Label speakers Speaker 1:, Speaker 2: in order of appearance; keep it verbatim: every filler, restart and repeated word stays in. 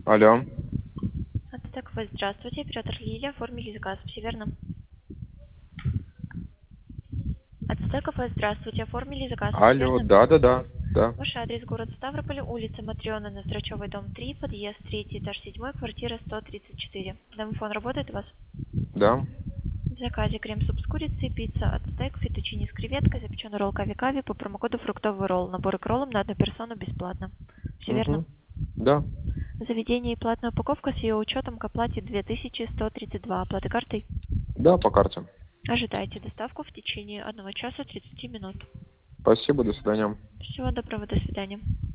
Speaker 1: Алло.
Speaker 2: Ацтек, вы здравствуйте, оператор Лилия, оформили заказ, все верно? Ацтеков, вы здравствуйте, оформили заказ, все
Speaker 1: Алло,
Speaker 2: верно?
Speaker 1: да-да-да, да.
Speaker 2: Ваш адрес город Ставрополь, улица Матрёна, Ноздрачёвый, дом три, подъезд третий, этаж седьмой, квартира сто тридцать четыре. Домофон работает у вас?
Speaker 1: Да.
Speaker 2: В заказе крем-суп с курицей, пицца Ацтек, феттучини с креветкой, запечённый ролл кави-кави по промокоду фруктовый ролл. Наборы к роллам на одну персону бесплатно. Все верно?
Speaker 1: Угу. Да.
Speaker 2: Заведение и платная упаковка с ее учетом к оплате две тысячи сто тридцать два. Оплата картой?
Speaker 1: Да, по карте.
Speaker 2: Ожидайте доставку в течение одного часа тридцати минут.
Speaker 1: Спасибо, до свидания.
Speaker 2: Всего доброго, до свидания.